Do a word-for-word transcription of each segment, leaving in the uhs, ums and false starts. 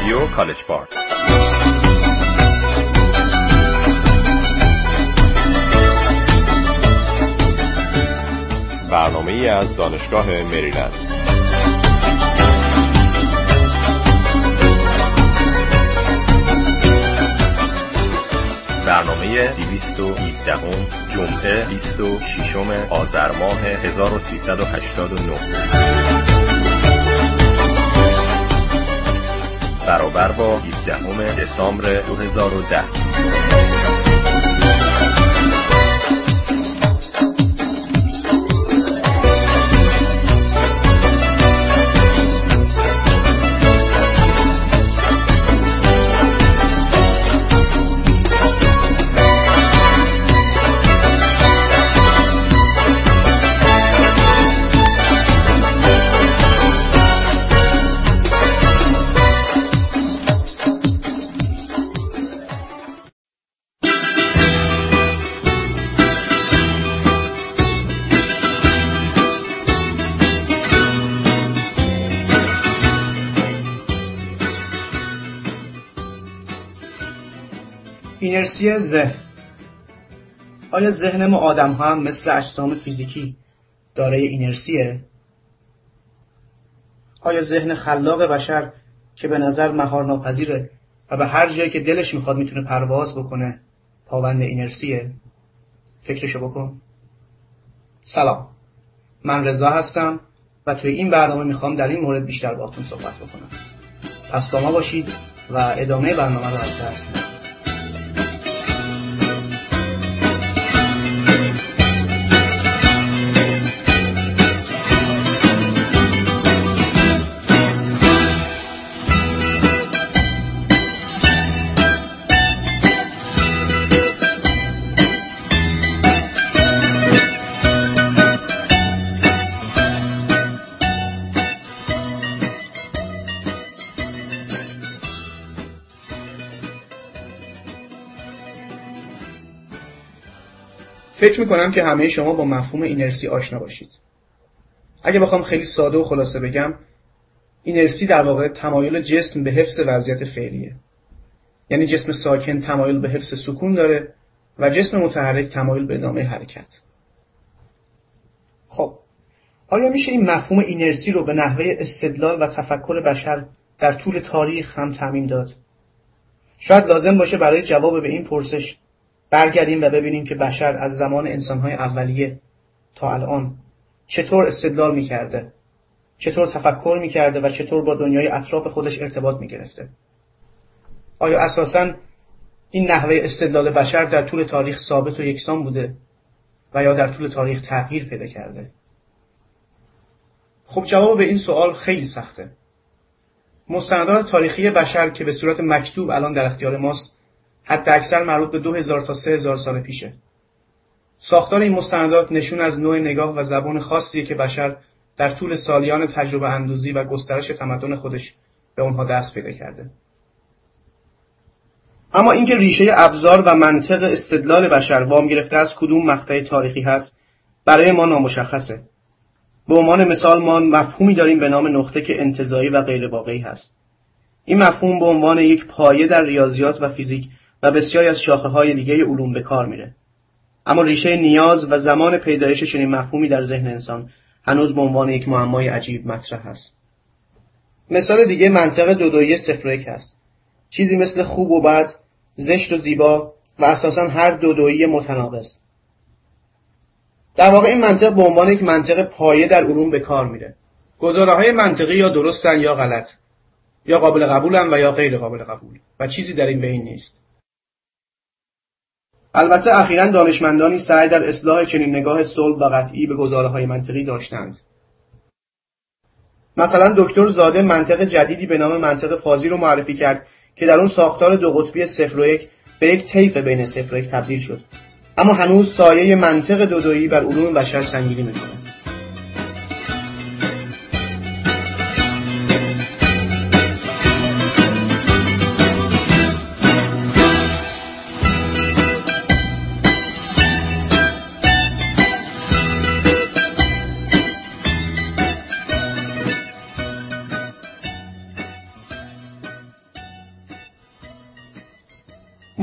رادیو کالج پارک. برنامه‌ای از دانشگاه مریلند. برنامه دویست و هفده جمعه بیست و ششم آذر ماه هزار و سیصد و هشتاد و نه برابر با هفدهم دسامبر دو هزار و ده. اینرسی ذهن. آیا ذهن ما آدم ها هم مثل اجسام فیزیکی دارای اینرسیه؟ آیا ذهن خلاق بشر که به نظر مهار ناپذیره و به هر جایی که دلش میخواد میتونه پرواز بکنه پابند اینرسیه؟ فکرشو بکن. سلام، من رضا هستم و توی این برنامه میخوام در این مورد بیشتر باهاتون صحبت بکنم. پس با ما باشید و ادامه برنامه رو از دست ندید. فکر میکنم که همه شما با مفهوم اینرسی آشنا باشید. اگه بخوام خیلی ساده و خلاصه بگم، اینرسی در واقع تمایل جسم به حفظ وضعیت فعلیه. یعنی جسم ساکن تمایل به حفظ سکون داره و جسم متحرک تمایل به ادامه حرکت. خب، آیا میشه این مفهوم اینرسی رو به نحوه استدلال و تفکر بشر در طول تاریخ هم تعمیم داد؟ شاید لازم باشه برای جواب به این پرسش برگردیم و ببینیم که بشر از زمان انسان‌های اولیه تا الان چطور استدلال می‌کرده، چطور تفکر می‌کرده و چطور با دنیای اطراف خودش ارتباط می‌گرفته. آیا اساساً این نحوه استدلال بشر در طول تاریخ ثابت و یکسان بوده و یا در طول تاریخ تغییر پیدا کرده؟ خب جواب به این سوال خیلی سخته. مستندات تاریخی بشر که به صورت مکتوب الان در اختیار ماست حتی اکثر مربوط به دو هزار تا سه هزار سال پیشه. ساختار این مستندات نشون از نوع نگاه و زبان خاصیه که بشر در طول سالیان تجربه اندوزی و گسترش تمدن خودش به اونها دست پیدا کرده. اما اینکه ریشه ابزار و منطق استدلال بشر وام گرفته از کدوم مقطع تاریخی هست برای ما نامشخصه. به عنوان مثال ما مفهومی داریم به نام نقطه که انتزاعی و غیر واقعی هست. این مفهوم به عنوان یک پایه در ریاضیات و فیزیک و بسیاری از شاخه‌های دیگه علوم به کار میره. اما ریشه نیاز و زمان پیدایش چنین مفهومی در ذهن انسان هنوز به عنوان یک معمای عجیب مطرح است. مثال دیگه منطق دودویی صفر و یک هست. چیزی مثل خوب و بد، زشت و زیبا و اساساً هر دودویی متناقض. در واقع این منطق به عنوان یک منطق پایه در علوم به کار میره. گزاره‌های منطقی یا درستن یا غلط، یا قابل قبولن و یا غیر قابل قبول و چیزی در این بین نیست. البته اخیراً دانشمندانی سعی در اصلاح چنین نگاه صلب و قطعی به گزاره‌های منطقی داشتند. مثلا دکتر زاده منطق جدیدی به نام منطق فازی رو معرفی کرد که در اون ساختار دو قطبی صفر و یک به یک طیف بین صفر و یک تبدیل شد. اما هنوز سایه منطق دودویی بر علوم بشر سنگینی می‌کنه.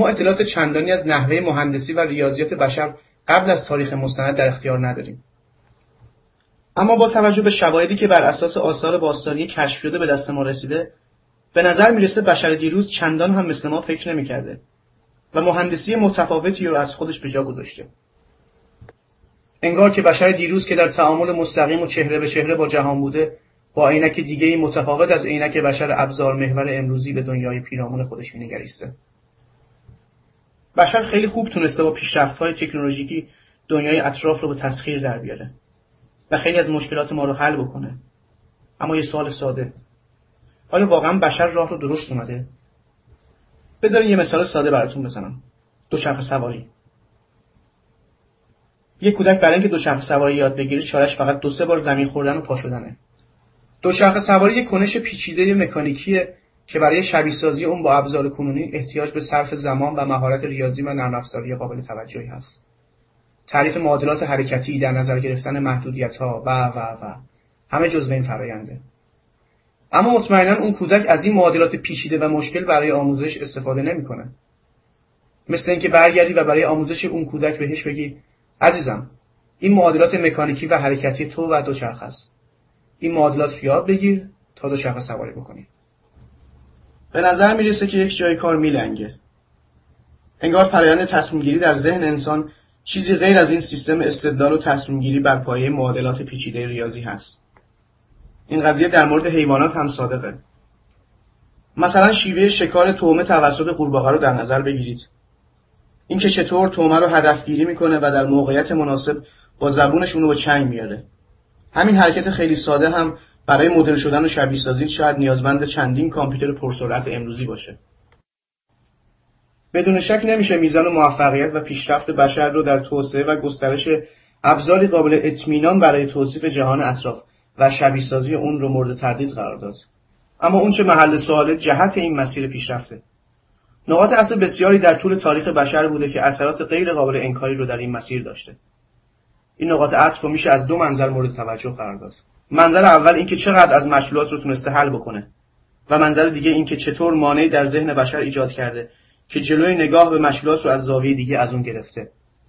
ما اطلاعات چندانی از نحوه مهندسی و ریاضیات بشر قبل از تاریخ مستند در اختیار نداریم. اما با توجه به شواهدی که بر اساس آثار باستانی کشف شده به دست ما رسیده، به نظر میرسه بشر دیروز چندان هم مثل ما فکر نمی‌کرده و مهندسی متفاوتی رو از خودش به جا گذاشته. انگار که بشر دیروز که در تعامل مستقیم و چهره به چهره با جهان بوده، با عینک دیگه‌ای متفاوت از عینک بشر ابزار محور امروزی به دنیای پیرامون خودش می‌نگریسته. بشر خیلی خوب تونسته با پیشرفت‌های تکنولوژیکی دنیای اطراف رو به تسخیر در بیاره و خیلی از مشکلات ما رو حل بکنه. اما یه سوال ساده: آیا واقعا بشر راه رو درست اومده؟ بذارین یه مثال ساده براتون بزنم. دوچرخه سواری. یک کودک برای اینکه دوچرخه سواری یاد بگیره چاره‌اش فقط دو سه بار زمین خوردن و پا شدنه. دوچرخه سواری یک کنش پیچیده مکانیکیه که برای شبیه‌سازی اون با ابزار کنونی احتیاج به صرف زمان و مهارت ریاضی و نرم افزاری قابل توجهی هست. تعریف معادلات حرکتی، در نظر گرفتن محدودیت‌ها و و و همه جزء این فراینده. اما مطمئناً اون کودک از این معادلات پیچیده و مشکل برای آموزش استفاده نمی‌کنه. مثل اینکه برگردی و برای آموزش اون کودک بهش بگی: عزیزم، این معادلات مکانیکی و حرکتی تو و دوچرخه است. این معادلات رو یاد بگیر تا دوچرخه سواری بکنی. به نظر میرسه که یک جای کار میلنگه. انگار فرآیند تصمیم گیری در ذهن انسان چیزی غیر از این سیستم استدلال و تصمیم گیری بر پایه معادلات پیچیده ریاضی هست. این قضیه در مورد حیوانات هم صادقه. مثلا شیوه شکار طعمه توسط قورباغه رو در نظر بگیرید. این که چطور طعمه رو هدفگیری میکنه و در موقعیت مناسب با زبونش اونو به چنگ میاره. همین حرکت خیلی ساده هم برای مدل شدن و شبیه سازی شاید نیازمند چندین کامپیوتر پرسرعت امروزی باشه. بدون شک نمیشه میزان موفقیت و پیشرفت بشر رو در توسعه و گسترش ابزاری قابل اطمینان برای توصیف جهان اطراف و شبیه سازی اون رو مورد تردید قرار داد. اما اون چه محل سواله جهت این مسیر پیشرفته. نقاط عطف بسیاری در طول تاریخ بشر بوده که اثرات غیر قابل انکاری رو در این مسیر داشته. این نقاط عطف رو میشه از دو منظر مورد توجه قرار داد. منظر اول این که چقدر از مشکلات رو تونسته حل بکنه و منظر دیگه این که چطور مانعی در ذهن بشر ایجاد کرده که جلوی نگاه به مشکلات رو از زاویه دیگه از اون گرفته.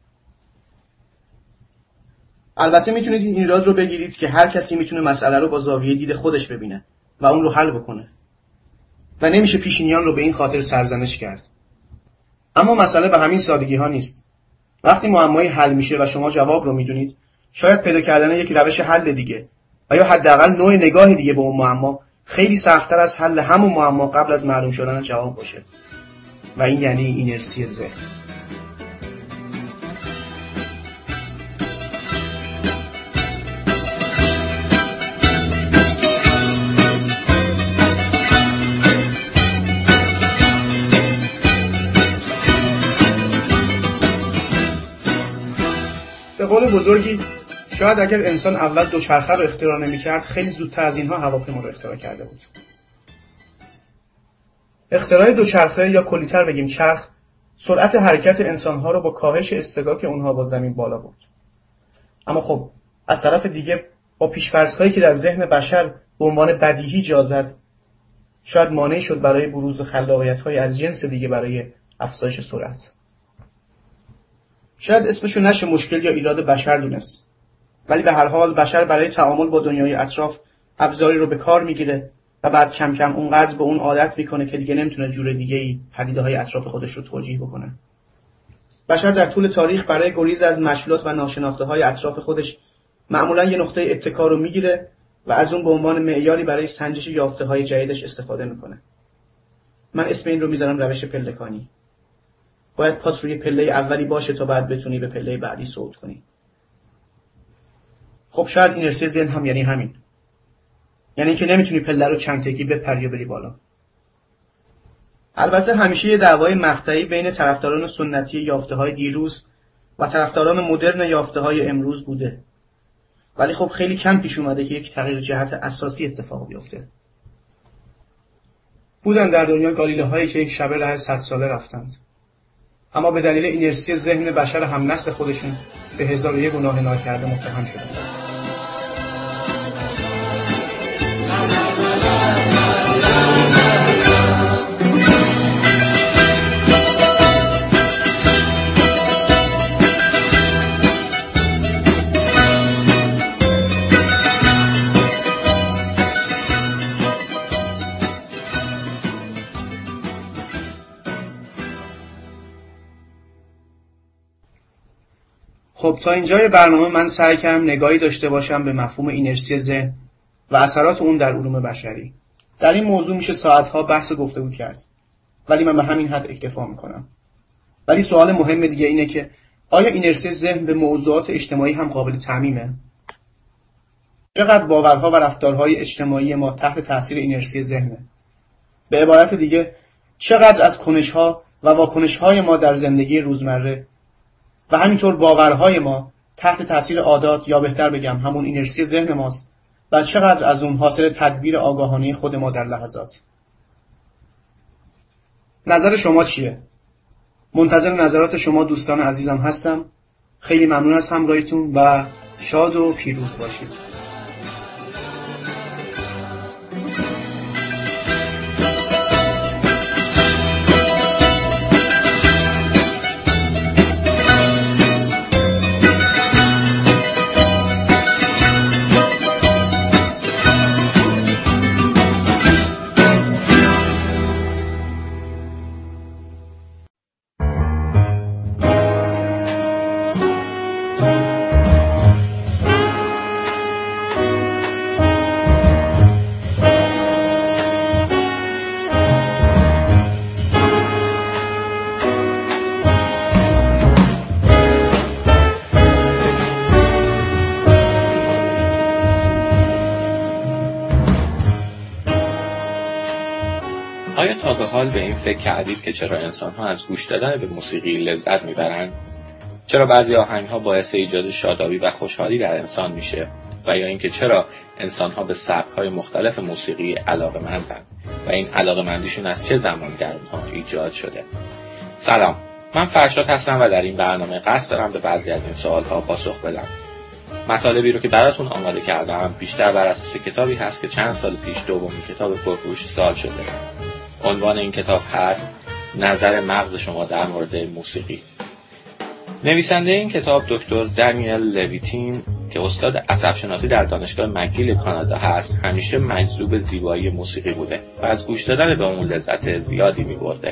البته میتونید این ایراد رو بگیرید که هر کسی میتونه مسئله رو با زاویه دید خودش ببینه و اون رو حل بکنه و نمیشه پیشینیان رو به این خاطر سرزنش کرد. اما مسئله به همین سادگی ها نیست. وقتی معمایی حل میشه و شما جواب رو میدونید، شاید پیدا کردن یک روش حل دیگه و یا حداقل نوع نگاه دیگه به اون معما خیلی سخت‌تر از حل همون معما قبل از معلوم شدن جواب باشه. و این یعنی اینرسی ذهن. به قول بزرگی، شاید اگر انسان اول دوچرخه رو اختراع نمی‌کرد، خیلی زودتر از اینها هواپیما رو اختراع کرده بود. اختراع دوچرخه یا کلی‌تر بگیم چرخ، سرعت حرکت انسان‌ها رو با کاهش اصطکاک اونها با زمین بالا برد. اما خب از طرف دیگه با پیش‌فرض‌هایی که در ذهن بشر به عنوان بدیهی جا زد، شاید مانعی شد برای بروز خلاقیت‌های از جنس دیگه برای افزایش سرعت. شاید اسمشو نشه مشکل یا ایراد بشر دونست، ولی به هر حال بشر برای تعامل با دنیای اطراف ابزاری رو به کار میگیره و بعد کم کم اونقدر به اون عادت میکنه که دیگه نمیتونه جور دیگه‌ای پدیده‌های اطراف خودش رو توجیه بکنه. بشر در طول تاریخ برای گریز از مشکلات و ناشناخته‌های اطراف خودش معمولاً یه نقطه اتکا رو میگیره و از اون به عنوان معیاری برای سنجش یافته‌های جدیدش استفاده میکنه. من اسم این رو میذارم روش پلکانی. باید پات روی پله اولی باشه تا بعد بتونی به پله بعدی صعود کنی. خب شاید اینرسی ذهن هم یعنی همین. یعنی که نمیتونی پله رو چند تکی بپری و بری بالا. البته همیشه یه دعوای مقطعی بین طرفداران سنتی یافته‌های دیروز و طرفداران مدرن یافته‌های امروز بوده. ولی خب خیلی کم پیش اومده که یک تغییر جهت اساسی اتفاق بیفته. بودن در دنیا گالیله‌هایی که یک شبه راه صد ساله رفتند. اما به دلیل اینرسی ذهن بشر هم نسل خودشون به هزار و یک گناه ناکرده متهم شدند. خب تا اینجای برنامه من سعی کردم نگاهی داشته باشم به مفهوم اینرسی ذهن و اثرات اون در علوم بشری. در این موضوع میشه ساعتها بحث گفتگو کرد، ولی من به همین حد اکتفا میکنم. ولی سوال مهم دیگه اینه که آیا اینرسی ذهن به موضوعات اجتماعی هم قابل تعمیمه؟ چقدر باورها و رفتارهای اجتماعی ما تحت تاثیر اینرسی ذهنه؟ به عبارت دیگه چقدر از کنش‌ها و واکنش‌های ما در زندگی روزمره و همینطور باورهای ما تحت تاثیر عادات یا بهتر بگم همون اینرسی ذهن ماست و چقدر از اون حاصل تدبیر آگاهانه خود ما در لحظات. نظر شما چیه؟ منتظر نظرات شما دوستان عزیزم هستم. خیلی ممنون از همراهیتون و شاد و پیروز باشید. آیا تا به حال به این فکر کردید که چرا انسان‌ها از گوش دادن به موسیقی لذت میبرند؟ چرا بعضی آهنگ‌ها باعث ایجاد شادابی و خوشحالی در انسان میشه؟ و یا اینکه چرا انسان‌ها به سبک‌های مختلف موسیقی علاقه‌مندند و این علاقه‌مندیشون از چه زمانگردها ایجاد شده؟ سلام، من فرشاد هستم و در این برنامه قصد دارم به بعضی از این سوال‌ها پاسخ بدم. مطالبی رو که براتون آماده کردم بیشتر بر اساس کتابی هست که چند سال پیش دومین کتاب پرفروش سال شده. عنوان این کتاب هست نظر مغز شما در مورد موسیقی. نویسنده این کتاب دکتر دانیل لویتین که استاد عصب‌شناسی در دانشگاه مکگیل کانادا هست، همیشه مجذوب زیبایی موسیقی بوده و از گوش دادن به اون لذت زیادی می‌برده.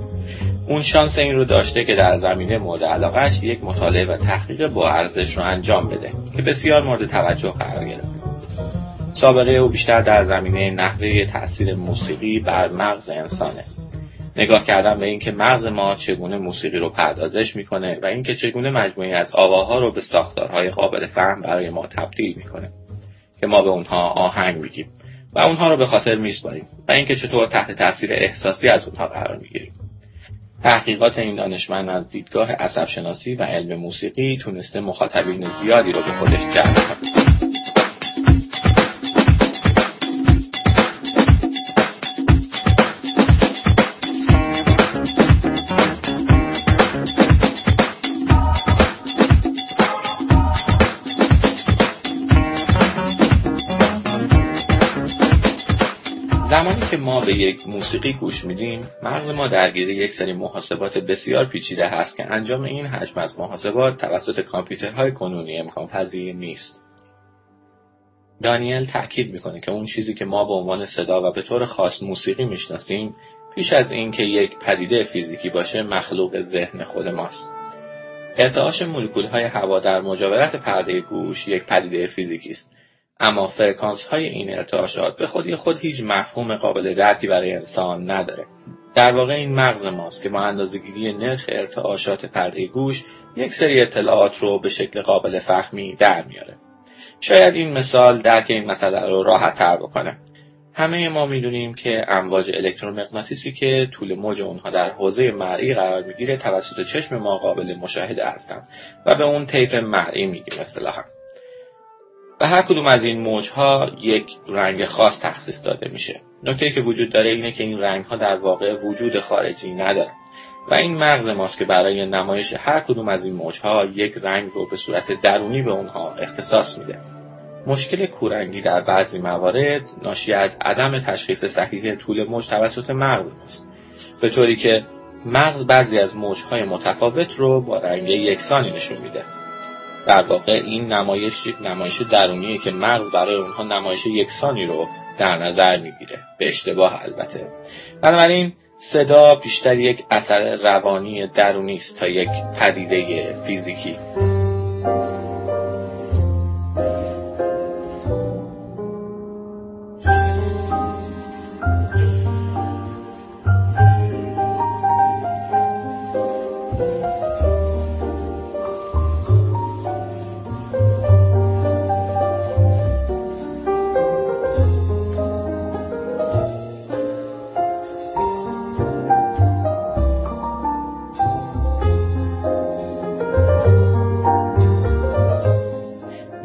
اون شانس این رو داشته که در زمینه مورد علاقه‌اش یک مطالعه و تحقیق با ارزش رو انجام بده که بسیار مورد توجه قرار گرفت. سابقه او بیشتر در زمینه نحوه تأثیر موسیقی بر مغز انسانه. نگاه کردن به این که مغز ما چگونه موسیقی رو پردازش میکنه و این که چگونه مجموعی از آواها رو به ساختارهای قابل فهم برای ما تبدیل میکنه که ما به اونها آهنگ میگیم و اونها رو به خاطر میسپاریم و این که چطور تحت تأثیر احساسی از اونها قرار میگیریم. تحقیقات این دانشمند از دیدگاه عصب‌شناسی و علم موسیقی تونسته مخاطبین زیادی رو به خودش جلب کنه. زمانی که ما به یک موسیقی گوش میدیم، مغز ما درگیر یک سری محاسبات بسیار پیچیده هست که انجام این حجم از محاسبات توسط کامپیوترهای کنونی امکان پذیر نیست. دانیل تأکید میکنه که اون چیزی که ما به عنوان صدا و به طور خاص موسیقی میشناسیم، پیش از این که یک پدیده فیزیکی باشه، مخلوق ذهن خود ماست. ارتعاش مولکول‌های هوا در مجاورت پرده گوش یک پدیده فیزیکی است. اما فرکانس های این ارتعاشات به خودی خود هیچ مفهوم قابل درکی برای انسان نداره. در واقع این مغز ماست که با اندازه‌گیری نرخ ارتعاشات پرده گوش یک سری اطلاعات رو به شکل قابل فهمی در میاره. شاید این مثال درک این مسئله رو راحت تر بکنه. همه ما میدونیم که امواج الکترومغناطیسی که طول موج اونها در حوزه مرئی قرار میگیره توسط چشم ما قابل مشاهده هستند و به اون طیف مرئی میگیم اصطلاحاً. و هر کدوم از این موجها یک رنگ خاص تخصیص داده میشه. نکته‌ای که وجود داره اینه که این رنگها در واقع وجود خارجی ندارن و این مغز ماست که برای نمایش هر کدوم از این موجها یک رنگ رو به صورت درونی به اونها اختصاص میده. مشکل کورنگی در بعضی موارد ناشی از عدم تشخیص صحیح طول موج توسط مغز ماست، به طوری که مغز بعضی از موجهای متفاوت رو با رنگ یکسانی نشون میده. در واقع این نمایش نمایش درونیه که مغز برای اونها نمایش یکسانی رو در نظر میگیره، به اشتباه البته. بنابراین صدا بیشتر یک اثر روانی درونی است تا یک پدیده فیزیکی.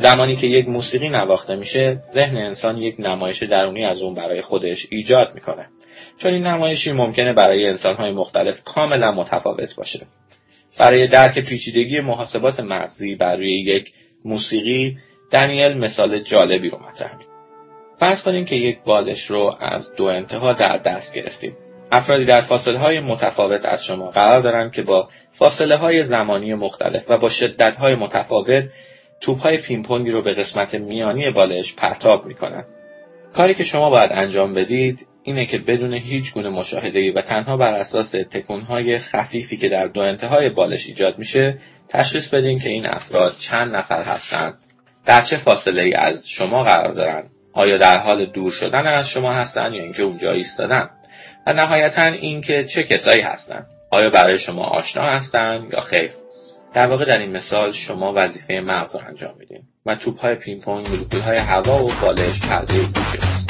زمانی که یک موسیقی نواخته میشه، ذهن انسان یک نمایش درونی از اون برای خودش ایجاد میکنه. چون این نمایشی ممکنه برای انسان‌های مختلف کاملا متفاوت باشه. برای درک پیچیدگی محاسبات مغزی بر روی یک موسیقی، دانیل مثال جالبی رو مطرح می‌کنه. فرض کنیم که یک بالش رو از دو انتها در دست گرفتیم. افرادی در فاصله‌های متفاوت از شما قرار دارن که با فاصله‌های زمانی مختلف و با شدت‌های متفاوت توپ‌های پینگ-پونگی رو به قسمت میانی بالش پرتاب می‌کنن. کاری که شما باید انجام بدید اینه که بدون هیچ گونه مشاهده‌ای و تنها بر اساس تکون‌های خفیفی که در دو انتهای بالش ایجاد میشه، تشخیص بدین که این افراد چند نفر هستند، در چه فاصله‌ای از شما قرار دارن، آیا در حال دور شدن از شما هستند یا اینکه اونجا ایستادن، و نهایتاً اینکه چه کسایی هستند، آیا برای شما آشنا هستند یا خیر. در واقع در این مثال شما وظیفه مغز رو انجام میدین و توپ‌های پینگ پونگ، مولکول‌های هوا و بالش پرده گوشه هستند.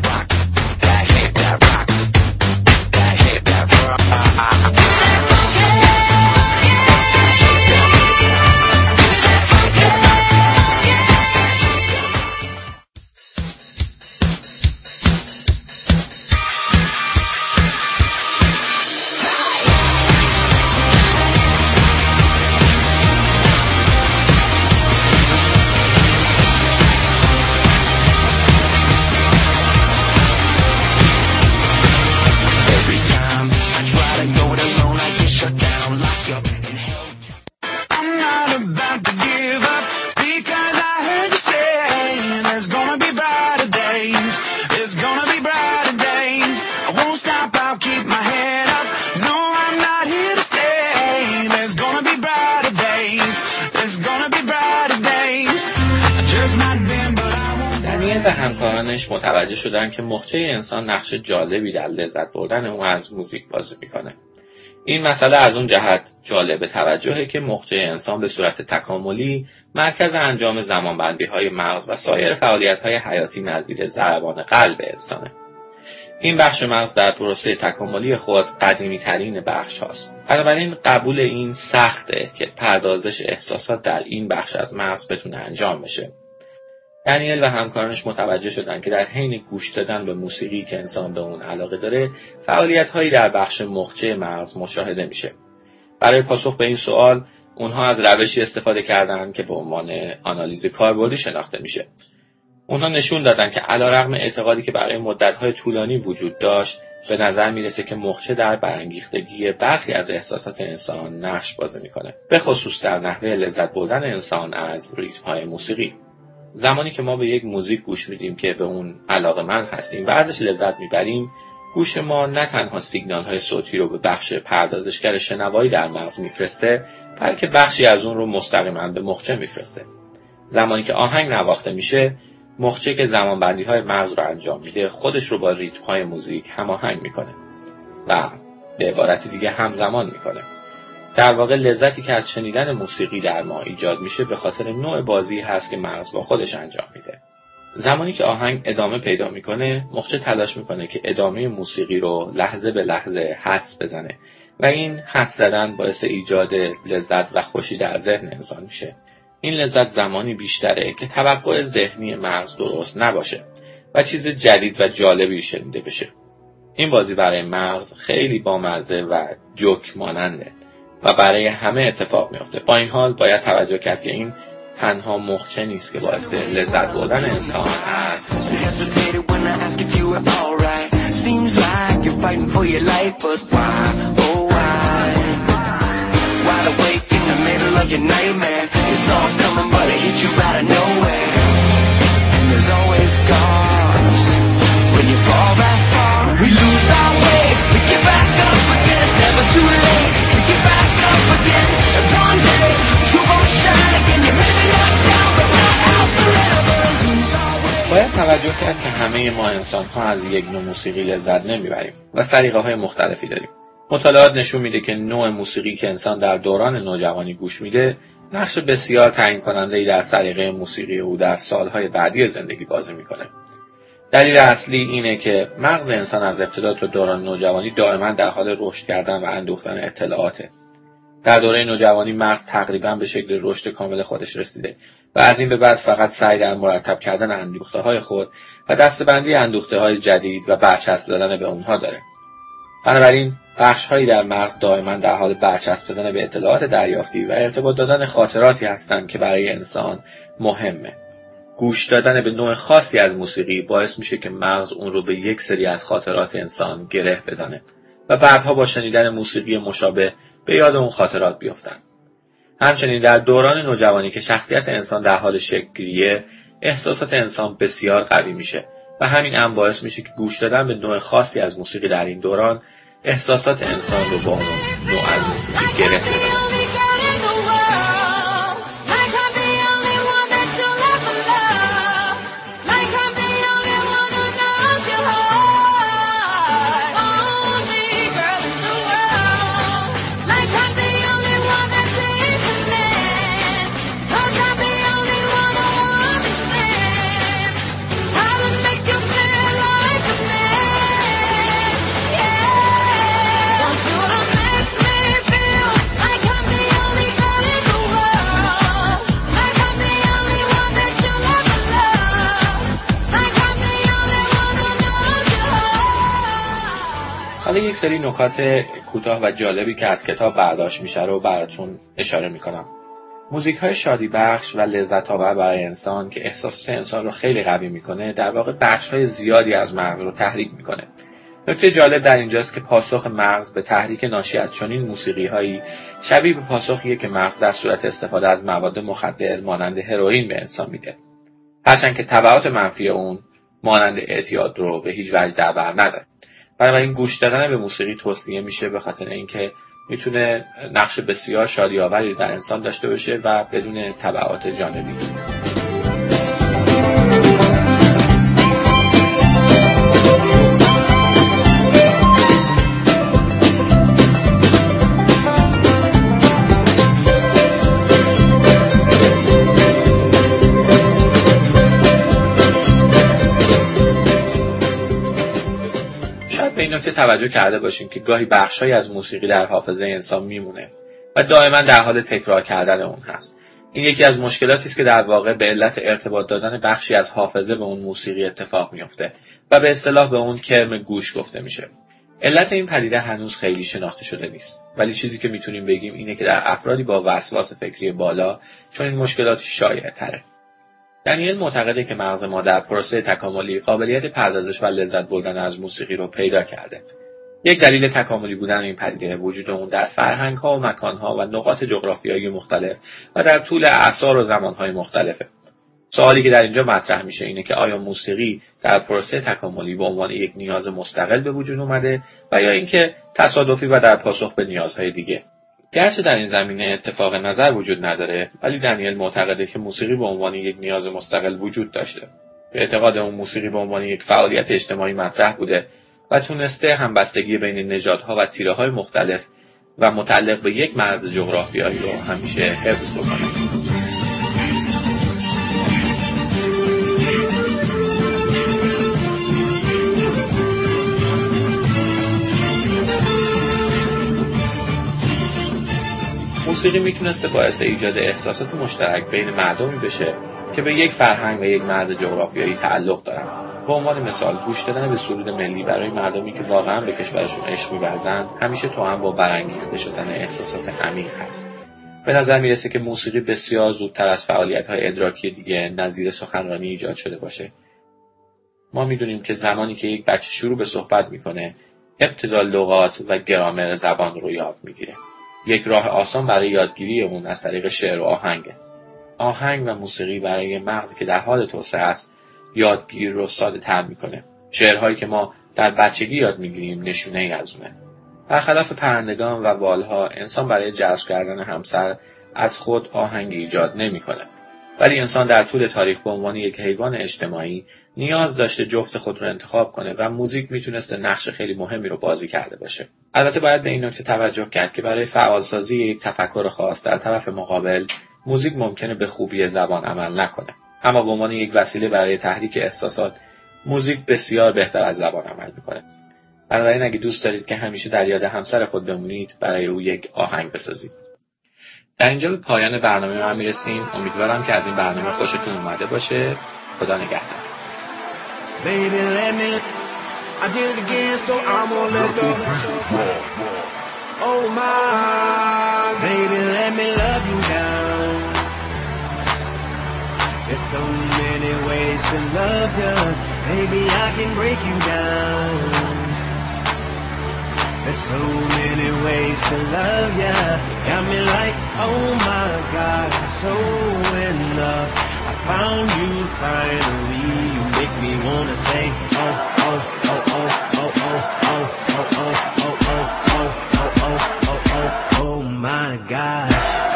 و همکارانش متوجه شدن که مخچه انسان نقش جالبی در لذت بردن اون از موزیک بازی میکنه. این مسئله از اون جهت جالب توجهه که مخچه انسان به صورت تکاملی مرکز انجام زمانبندی های مغز و سایر فعالیت های حیاتی نظیر ضربان قلب انسانه. این بخش مغز در پروسه تکاملی خود قدیمی ترین بخش هاست. بنابراین قبول این سخته که پردازش احساسات در این بخش از مغز بتونه انجام بشه. دانیل و همکارانش متوجه شدن که در حین گوش دادن به موسیقی که انسان به اون علاقه داره، فعالیت‌هایی در بخش مخچه مغز مشاهده میشه. برای پاسخ به این سوال، اونها از روشی استفاده کردن که به عنوان آنالیز کاربردی شناخته میشه. اونها نشون دادن که علیرغم اعتقادی که برای مدت‌های طولانی وجود داشت، به نظر میرسه که مخچه در برانگیختگی برخی از احساسات انسان نقش بازی میکنه، به خصوص در نحوه لذت بردن انسان از ریتم‌های موسیقی. زمانی که ما به یک موزیک گوش میدیم که به اون علاقه‌مند هستیم و ازش لذت میبریم، گوش ما نه تنها سیگنال‌های صوتی رو به بخش پردازشگر شنوایی در مغز میفرسته، بلکه بخشی از اون رو مستقیما به مخچه میفرسته. زمانی که آهنگ نواخته میشه، مخچه که زمانبندی‌های مغز رو انجام میده، خودش رو با ریتم‌های موزیک هماهنگ میکنه و به عبارت دیگه همزمان میکنه. در واقع لذتی که از شنیدن موسیقی در ما ایجاد میشه به خاطر نوع بازی هست که مغز با خودش انجام میده. زمانی که آهنگ ادامه پیدا میکنه، مخچه تلاش میکنه که ادامه موسیقی رو لحظه به لحظه حدس بزنه و این حدس زدن باعث ایجاد لذت و خوشی در ذهن انسان میشه. این لذت زمانی بیشتره که توقع ذهنی مغز درست نباشه و چیز جدید و جالبی شنیده بشه. این بازی برای مغز خیلی بامزه و جوک ماننده و برای همه اتفاق میفته. با این حال باید توجه کرد که این تنها مخچه نیست که باعث لذت بردن انسان از موسیقی باید توجه کرد که همه ما انسان ها از یک نوع موسیقی لذت نمیبریم و سلیقه های مختلفی داریم. مطالعات نشون میده که نوع موسیقی که انسان در دوران نوجوانی گوش میده نقش بسیار تعیین کننده‌ای در سلیقه موسیقی او در سالهای بعدی زندگی بازی میکنه. دلیل اصلی اینه که مغز انسان از ابتدا تا دوران نوجوانی دائما در حال رشد کردن و اندوختن اطلاعاته. در دوره نوجوانی مغز تقریبا به شکل رشد کامل خودش رسیده و از این به بعد فقط سعی در مرتب کردن اندوخته‌های خود و دسته‌بندی اندوخته‌های جدید و برچسب دادن به اونها داره. بنابراین بخش‌هایی در مغز دائما در حال برچسب دادن به اطلاعات دریافتی و ارتباط دادن خاطراتی هستند که برای انسان مهمه. گوش دادن به نوع خاصی از موسیقی باعث میشه که مغز اون رو به یک سری از خاطرات انسان گره بزنه و بعدها با شنیدن موسیقی مشابه به یاد اون خاطرات بیفتن. همچنین در دوران نوجوانی که شخصیت انسان در حال شکل‌گیریه، احساسات انسان بسیار قوی میشه و همین هم باعث میشه که گوش دادن به نوع خاصی از موسیقی در این دوران احساسات انسان رو با اون نوع از موسیقی گره بزنه. حالا یک سری نکات کوتاه و جالبی که از کتاب برداشت میشه رو براتون اشاره میکنم. موزیک های شادی بخش و لذت آور برای انسان که احساسات انسان رو خیلی قوی میکنه، در واقع بخش های زیادی از مغز رو تحریک میکنه. نکته جالب در اینجاست که پاسخ مغز به تحریک ناشی از چنین موسیقی هایی شبیه به پاسخیه که مغز در صورت استفاده از مواد مخدر مانند هروئین به انسان میده. هرچند که تبعات منفی اون مانند اعتیاد رو به هیچ وجه در بر نداره. بنابراین گوش دادن به موسیقی توصیه میشه به خاطر اینکه میتونه نقش بسیار شادی‌آوری در انسان داشته باشه و بدون تبعات جانبی. به این نکته توجه کرده باشیم که گاهی بخش‌هایی از موسیقی در حافظه انسان میمونه و دائما در حال تکرار کردن اون هست. این یکی از مشکلاتی است که در واقع به علت ارتباط دادن بخشی از حافظه به اون موسیقی اتفاق میفته و به اصطلاح به اون کرم گوش گفته میشه. علت این پدیده هنوز خیلی شناخته شده نیست، ولی چیزی که میتونیم بگیم اینه که در افرادی با وسواس فکری بالا چون این مشکلات شایع‌تره. دانیل معتقده که مغز ما در پروسه تکاملی قابلیت پردازش و لذت بردن از موسیقی رو پیدا کرده. یک دلیل تکاملی بودن این پدیده وجود اون در فرهنگ‌ها و مکان‌ها و نقاط جغرافیایی مختلف و در طول اعصار و زمان‌های مختلفه. سوالی که در اینجا مطرح میشه اینه که آیا موسیقی در پروسه تکاملی به عنوان یک نیاز مستقل به وجود اومده و یا اینکه تصادفی و در پاسخ به نیازهای دیگه؟ گرچه در این زمینه اتفاق نظر وجود نداره، ولی دانیل معتقده که موسیقی به عنوان یک نیاز مستقل وجود داشته. به اعتقاد اون موسیقی به عنوان یک فعالیت اجتماعی مطرح بوده و تونسته همبستگی بین نژادها و تیره‌های مختلف و متعلق به یک مرز جغرافیایی رو همیشه حفظ بکنه. موسیقی میتونسته باعث ایجاد احساسات مشترک بین مردمی بشه که به یک فرهنگ و یک مرز جغرافیایی تعلق دارن. به عنوان مثال گوش دادن به سرود ملی برای مردمی که واقعا به کشورشون عشق می‌ورزند همیشه توأم با برانگیخته شدن احساسات عمیق هست. به نظر میرسه که موسیقی بسیار زودتر از فعالیت‌های ادراکی دیگه نظیر سخنرانی ایجاد شده باشه. ما میدونیم که زمانی که یک بچه شروع به صحبت میکنه ابتدا لغات و گرامر زبان رو یاد میگیره. یک راه آسان برای یادگیری اون از طریق شعر و آهنگه. آهنگ و موسیقی برای مغزی که در حال توسعه است یادگیری رو ساده تر میکنه. شعرهایی که ما در بچگی یاد میگیریم نشونه ای از اونه. برخلاف پرندگان و والها، انسان برای جذب کردن همسر از خود آهنگ ایجاد نمیکنه. ولی انسان در طول تاریخ به عنوان یک حیوان اجتماعی نیاز داشته جفت خود رو انتخاب کنه و موزیک میتونسته نقش خیلی مهمی رو بازی کرده باشه. البته باید به این نکته توجه کرد که برای فعالسازی یک تفکر خاص در طرف مقابل موزیک ممکنه به خوبی زبان عمل نکنه، اما به عنوان یک وسیله برای تحریک احساسات موزیک بسیار بهتر از زبان عمل میکنه. بنابراین اگه دوست دارید که همیشه در یاد همسر خود بمونید، برای او یک آهنگ بسازید. در اینجا به پایان برنامه ما میرسیم. امیدوارم که از این برنامه خوشتون اومده باشه. خدا نگهدار. Baby, let me, I did it again, so I'm gonna let go. Oh my, baby, let me love you down. There's so many ways to love you. Baby, I can break you down. There's so many ways to love ya. Got me like, oh my God, I'm so in love. I found you finally. You make me wanna say, oh, oh, oh, oh, oh, oh, oh, oh, oh, oh, oh, oh, oh, oh, oh, oh, oh my God.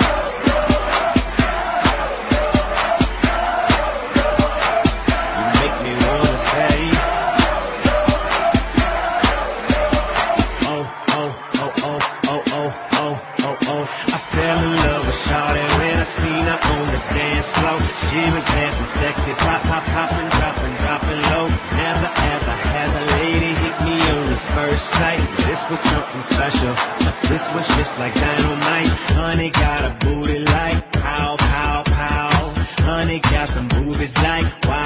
You make me wanna say, oh, oh, oh, oh, oh, oh, oh, oh, oh. I fell in love with Shawty when I seen her on the dance floor. She was dancing sexy, pop, pop, popping, dropping, dropping low. Never ever had a lady hit me on the first sight. This was something special. This was just like dynamite. Honey got a booty like pow, pow, pow. Honey got some boobies like wow.